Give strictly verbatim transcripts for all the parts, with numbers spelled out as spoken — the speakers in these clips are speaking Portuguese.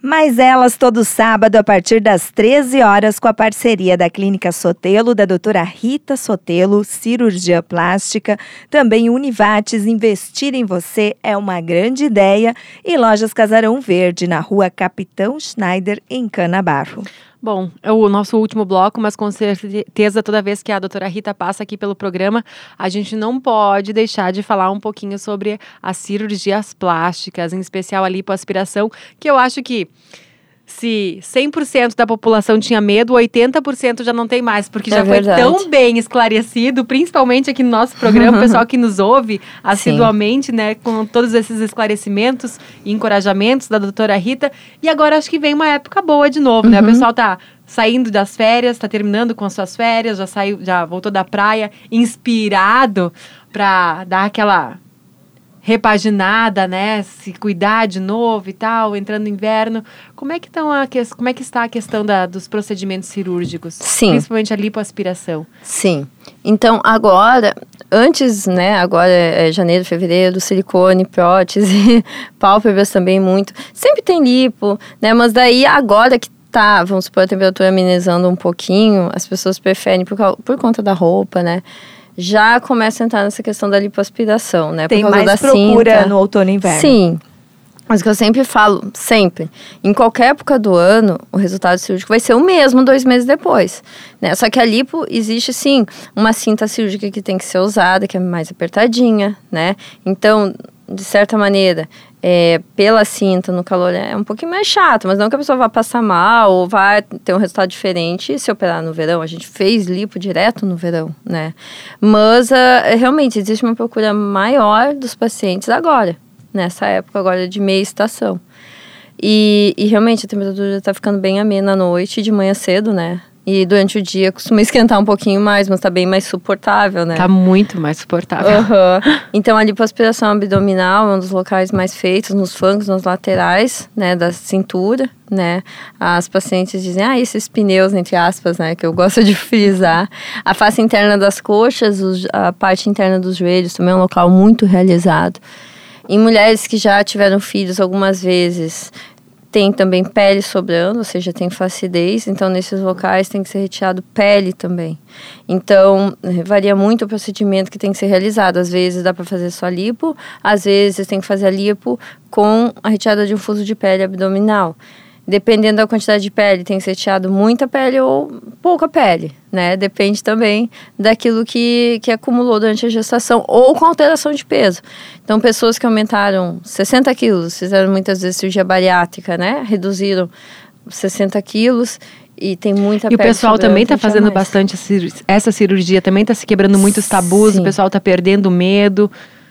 Mais elas todo sábado a partir das treze horas com a parceria da Clínica Sotelo, da doutora Rita Sotelo, cirurgia plástica. Também Univates, investir em você é uma grande ideia. E Lojas Casarão Verde, na rua Capitão Schneider, em Canabarro. Bom, é o nosso último bloco, mas com certeza toda vez que a doutora Rita passa aqui pelo programa, a gente não pode deixar de falar um pouquinho sobre as cirurgias plásticas, em especial a lipoaspiração, que eu acho que se cem por cento da população tinha medo, oitenta por cento já não tem mais, porque já é foi tão bem esclarecido, principalmente aqui no nosso programa, o pessoal que nos ouve assiduamente, Sim. né, com todos esses esclarecimentos e encorajamentos da doutora Rita. E agora acho que vem uma época boa de novo, uhum. né? O pessoal tá saindo das férias, tá terminando com as suas férias, já saiu, já voltou da praia, inspirado para dar aquela repaginada, né, se cuidar de novo e tal, entrando no inverno. Como é que, tão a, como é que está a questão da, dos procedimentos cirúrgicos? Sim. Principalmente a lipoaspiração. Sim. Então, agora, antes, né, agora é janeiro, fevereiro, silicone, prótese, pálpebras também muito. Sempre tem lipo, né, mas daí agora que tá, vamos supor, a temperatura amenizando um pouquinho, as pessoas preferem, por, por conta da roupa, né, já começa a entrar nessa questão da lipoaspiração, né? Tem por causa mais da procura cinta. No outono e inverno. Sim. Mas o que eu sempre falo, sempre, em qualquer época do ano, o resultado cirúrgico vai ser o mesmo dois meses depois, né? Só que a lipo, existe sim uma cinta cirúrgica que tem que ser usada, que é mais apertadinha, né? Então, de certa maneira, é, pela cinta no calor é um pouquinho mais chato, mas não que a pessoa vá passar mal ou vá ter um resultado diferente se operar no verão. A gente fez lipo direto no verão, né? Mas uh, realmente existe uma procura maior dos pacientes agora, nessa época agora de meia estação. E, e realmente a temperatura está ficando bem amena à noite e de manhã cedo, né? E durante o dia costuma esquentar um pouquinho mais, mas tá bem mais suportável, né? Tá muito mais suportável. Uhum. Então, a lipoaspiração abdominal é um dos locais mais feitos, nos flancos, nas laterais, né, da cintura, né? As pacientes dizem, ah, esses pneus, entre aspas, né, que eu gosto de frisar. A face interna das coxas, os, a parte interna dos joelhos também é um local muito realizado. Em mulheres que já tiveram filhos algumas vezes, tem também pele sobrando, ou seja, tem flacidez. Então, nesses locais tem que ser retirado pele também. Então, varia muito o procedimento que tem que ser realizado. Às vezes dá para fazer só lipo, às vezes tem que fazer a lipo com a retirada de um fuso de pele abdominal. Dependendo da quantidade de pele, tem que ser retirado muita pele ou pouca pele, né? Depende também daquilo que, que acumulou durante a gestação ou com alteração de peso. Então, pessoas que aumentaram sessenta quilos, fizeram muitas vezes cirurgia bariátrica, né? Reduziram sessenta quilos e tem muita pele. E o pessoal também está fazendo mais. bastante essa cirurgia, também está se quebrando muitos tabus, Sim. o pessoal está perdendo medo.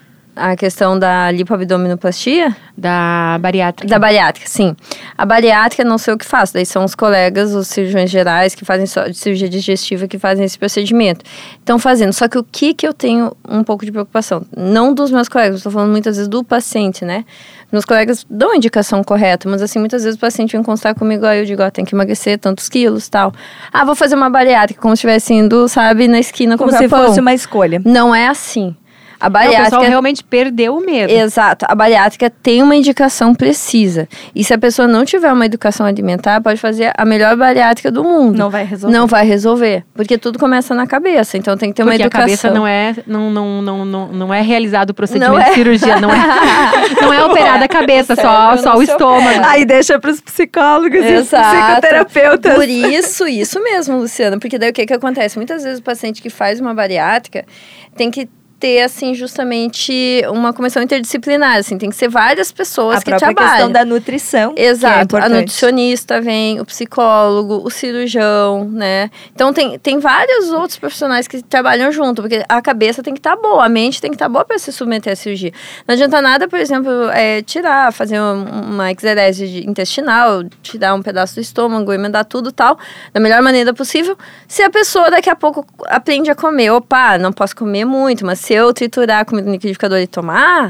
A questão da lipoabdominoplastia? Da bariátrica. Da bariátrica, sim. A bariátrica não sei o que faço, daí são os colegas, os cirurgiões gerais que fazem só de cirurgia digestiva que fazem esse procedimento. Estão fazendo, só que o que que eu tenho um pouco de preocupação? Não dos meus colegas, estou falando muitas vezes do paciente, né? Meus colegas dão a indicação correta, mas assim, muitas vezes o paciente vem consultar comigo, aí eu digo, ó, tem que emagrecer tantos quilos e tal. Ah, vou fazer uma bariátrica, como se estivesse indo, sabe, na esquina como comprar se pão. fosse uma escolha. Não é assim. A bariátrica, o pessoal realmente perdeu o medo. Exato. A bariátrica tem uma indicação precisa. E se a pessoa não tiver uma educação alimentar, pode fazer a melhor bariátrica do mundo. Não vai resolver. Não vai resolver. Porque tudo começa na cabeça. Então tem que ter porque uma educação. Porque a cabeça não é, não, não, não, não, não é realizado o procedimento não é. de cirurgia. Não é, não é operada a cabeça, só, só o estômago. Aí deixa para os psicólogos Exato. e psicoterapeutas. Por isso, isso mesmo, Luciana. Porque daí o que que acontece? Muitas vezes o paciente que faz uma bariátrica tem que ter, assim, justamente uma comissão interdisciplinar, assim, tem que ser várias pessoas a que trabalham. A própria questão da nutrição, Exato, que é a nutricionista vem, o psicólogo, o cirurgião, né? Então, tem, tem vários outros profissionais que trabalham junto, porque a cabeça tem que estar boa, a mente tem que estar boa para se submeter à cirurgia. Não adianta nada, por exemplo, é, tirar, fazer uma, uma exerese intestinal, tirar um pedaço do estômago, emendar tudo e tal, da melhor maneira possível, se a pessoa daqui a pouco aprende a comer. Opa, não posso comer muito, mas se eu triturar a comida no liquidificador e tomar,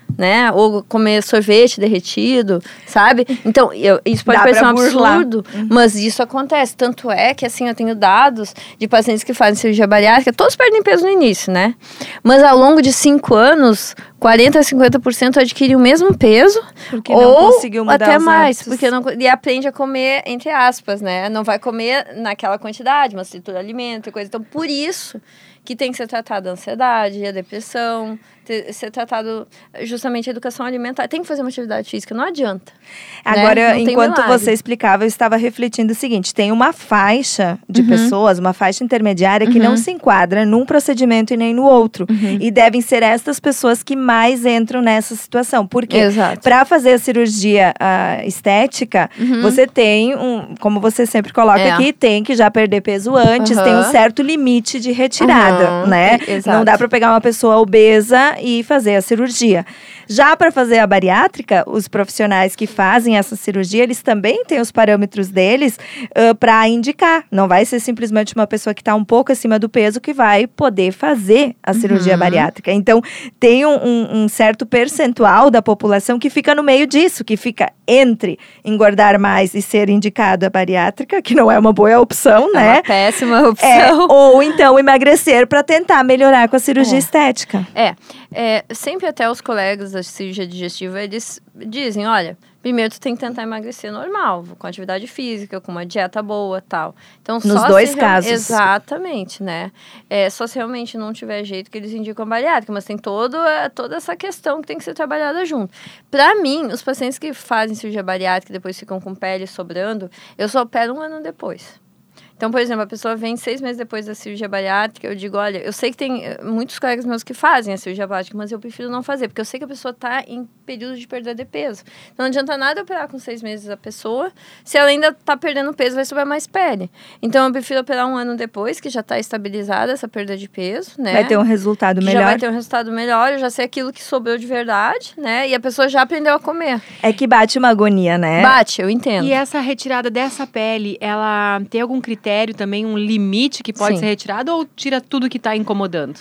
né? Ou comer sorvete derretido, sabe? Então, eu, isso pode Dá parecer um burlar. absurdo, uhum. mas isso acontece. Tanto é que, assim, eu tenho dados de pacientes que fazem cirurgia bariátrica, todos perdem peso no início, né? Mas ao longo de cinco anos, quarenta a cinquenta por cento adquirem o mesmo peso, porque ou não conseguiu mudar até os mais, hábitos. porque não, e aprende a comer, entre aspas, né? Não vai comer naquela quantidade, mas tritura alimento e coisa. Então, por isso que tem que ser tratada a ansiedade, a depressão, ter, ser tratado justamente a educação alimentar. Tem que fazer uma atividade física, não adianta. Agora, né? enquanto você explicava, eu estava refletindo o seguinte, tem uma faixa de uhum. pessoas, uma faixa intermediária que uhum. não se enquadra num procedimento e nem no outro. Uhum. E devem ser estas pessoas que mais entram nessa situação. Porque para fazer a cirurgia uh, estética, uhum. você tem, um, como você sempre coloca é. aqui, tem que já perder peso antes, uhum. tem um certo limite de retirada, uhum. né? Exato. Não dá para pegar uma pessoa obesa e fazer a cirurgia. Já para fazer a bariátrica, os profissionais que fazem essa cirurgia, eles também têm os parâmetros deles uh, para indicar. Não vai ser simplesmente uma pessoa que está um pouco acima do peso que vai poder fazer a cirurgia uhum. bariátrica. Então, tem um, um, um certo percentual da população que fica no meio disso, que fica entre engordar mais e ser indicado a bariátrica, que não é uma boa opção, é né? É uma péssima opção. É, ou então emagrecer para tentar melhorar com a cirurgia é. estética. É, é, sempre até os colegas da cirurgia digestiva, eles dizem, olha, primeiro tu tem que tentar emagrecer normal, com atividade física, com uma dieta boa, tal. Então, Nos só dois se casos. Exatamente, né? É, só se realmente não tiver jeito que eles indicam a bariátrica, mas tem todo, é, toda essa questão que tem que ser trabalhada junto. Para mim, os pacientes que fazem cirurgia bariátrica e depois ficam com pele sobrando, eu só opero um ano depois. Então, por exemplo, a pessoa vem seis meses depois da cirurgia bariátrica, eu digo, olha, eu sei que tem muitos colegas meus que fazem a cirurgia bariátrica, mas eu prefiro não fazer, porque eu sei que a pessoa está em período de perda de peso. Então, não adianta nada operar com seis meses a pessoa, se ela ainda está perdendo peso, vai sobrar mais pele. Então, eu prefiro operar um ano depois, que já está estabilizada essa perda de peso, né? Vai ter um resultado melhor. Já vai ter um resultado melhor, eu já sei aquilo que sobrou de verdade, né? E a pessoa já aprendeu a comer. É que bate uma agonia, né? Bate, eu entendo. E essa retirada dessa pele, ela tem algum critério também, um limite que pode Sim. ser retirado ou tira tudo que está incomodando?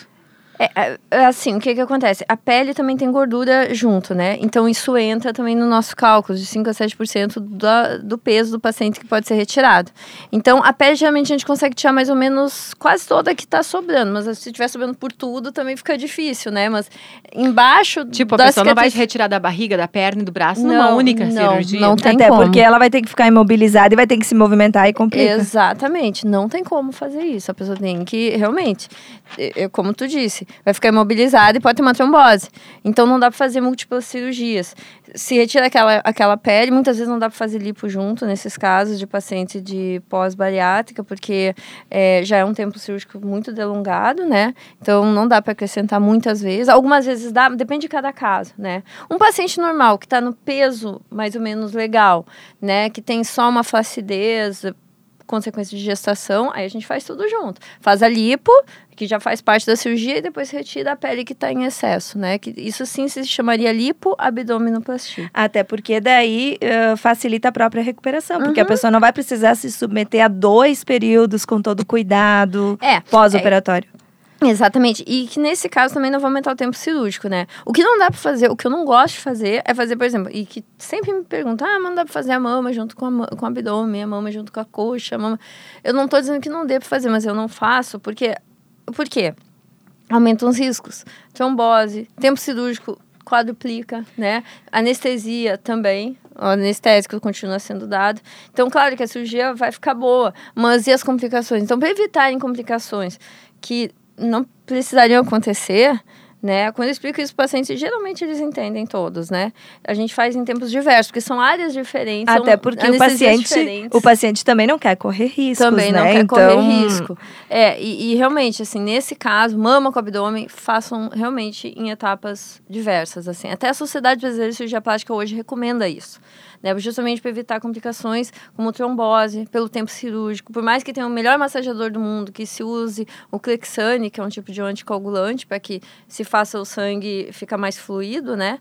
É, é, assim, o que que acontece? A pele também tem gordura junto, né? Então, isso entra também no nosso cálculo, de cinco a sete por cento do, do peso do paciente que pode ser retirado. Então, a pele, geralmente, a gente consegue tirar mais ou menos quase toda que tá sobrando. Mas se estiver sobrando por tudo, também fica difícil, né? Mas embaixo... Tipo, a pessoa não vai retirar da barriga, da perna e do braço não, numa única não, cirurgia? Não tem Até como. porque ela vai ter que ficar imobilizada e vai ter que se movimentar e complica. Exatamente. Não tem como fazer isso. A pessoa tem que, realmente, eu, como tu disse, vai ficar imobilizada e pode ter uma trombose. Então, não dá para fazer múltiplas cirurgias. Se retira aquela, aquela pele, muitas vezes não dá para fazer lipo junto, nesses casos de paciente de pós-bariátrica, porque é, já é um tempo cirúrgico muito delongado, né? Então, não dá para acrescentar muitas vezes. Algumas vezes dá, depende de cada caso, né? Um paciente normal, que está no peso mais ou menos legal, né? Que tem só uma flacidez, consequência de gestação, aí a gente faz tudo junto. Faz a lipo, que já faz parte da cirurgia, e depois retira a pele que está em excesso, né? Que isso sim se chamaria lipoabdominoplastia. Até porque daí uh, facilita a própria recuperação, porque uhum. a pessoa não vai precisar se submeter a dois períodos com todo cuidado é, pós-operatório. É. Exatamente, e que nesse caso também não vai aumentar o tempo cirúrgico, né? O que não dá pra fazer, o que eu não gosto de fazer é fazer, por exemplo, e que sempre me perguntam, ah, mas não dá pra fazer a mama junto com, a, com o abdômen, a mama junto com a coxa, a mama... Eu não tô dizendo que não dê pra fazer, mas eu não faço, porque... Por quê? Aumentam os riscos. Trombose, tempo cirúrgico quadruplica, né? Anestesia também, o anestésico continua sendo dado. Então, claro que a cirurgia vai ficar boa, mas e as complicações? Então, para evitarem complicações que não precisariam acontecer, né? Quando eu explico isso para os pacientes, geralmente eles entendem todos, né? A gente faz em tempos diversos, porque são áreas diferentes. Até porque o paciente, o paciente também não quer correr riscos, Também né? não quer então... correr risco. É, e, e realmente, assim, nesse caso, mama com abdômen, façam realmente em etapas diversas, assim. Até a Sociedade Brasileira de Cirurgia Plástica hoje recomenda isso, né? Justamente para evitar complicações como trombose, pelo tempo cirúrgico. Por mais que tenha o melhor massageador do mundo, que se use o Clexane, que é um tipo de anticoagulante, para que se faça o sangue ficar mais fluido, né?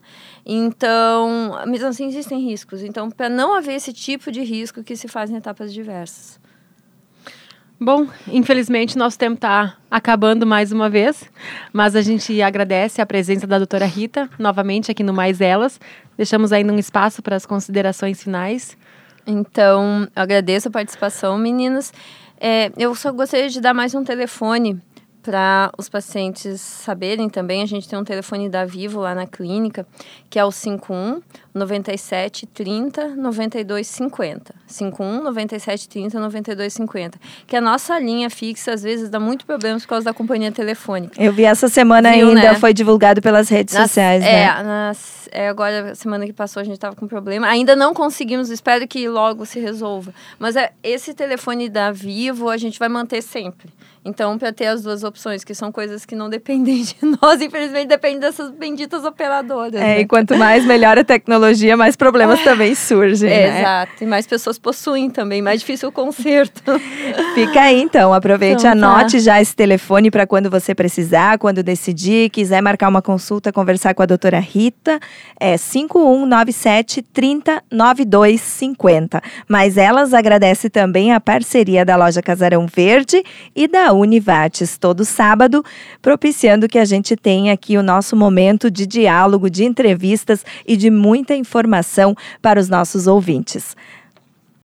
Então, mesmo assim, existem riscos. Então, para não haver esse tipo de risco que se faz em etapas diversas. Bom, infelizmente nosso tempo está acabando mais uma vez, mas a gente agradece a presença da doutora Rita, novamente aqui no Mais Elas. Deixamos ainda um espaço para as considerações finais. Então, eu agradeço a participação, meninas. É, eu só gostaria de dar mais um telefone para os pacientes saberem também. A gente tem um telefone da Vivo lá na clínica, que é o cinco um, nove sete, trinta, noventa e dois cinquenta. cinco um, nove sete, trinta, noventa e dois cinquenta. Que a nossa linha fixa, às vezes, dá muito problema por causa da companhia telefônica. Eu vi essa semana Viu, ainda, né? Foi divulgado pelas redes nas, sociais, é, né? Nas, é, agora, semana que passou, a gente estava com problema. Ainda não conseguimos, espero que logo se resolva. Mas é, esse telefone da Vivo, a gente vai manter sempre. Então, para ter as duas opções, que são coisas que não dependem de nós, infelizmente dependem dessas benditas operadoras. É, né? E quanto mais melhora a tecnologia, mais problemas também surgem, é, né? Exato, e mais pessoas possuem também, mais difícil o conserto. Fica aí, então, aproveite, então, anote tá. já esse telefone para quando você precisar, quando decidir, quiser marcar uma consulta, conversar com a doutora Rita, é cinco um, nove sete, trinta, noventa e dois cinquenta. Mas elas agradecem também a parceria da Loja Casarão Verde e da Univates, todo sábado, propiciando que a gente tenha aqui o nosso momento de diálogo, de entrevistas e de muita informação para os nossos ouvintes.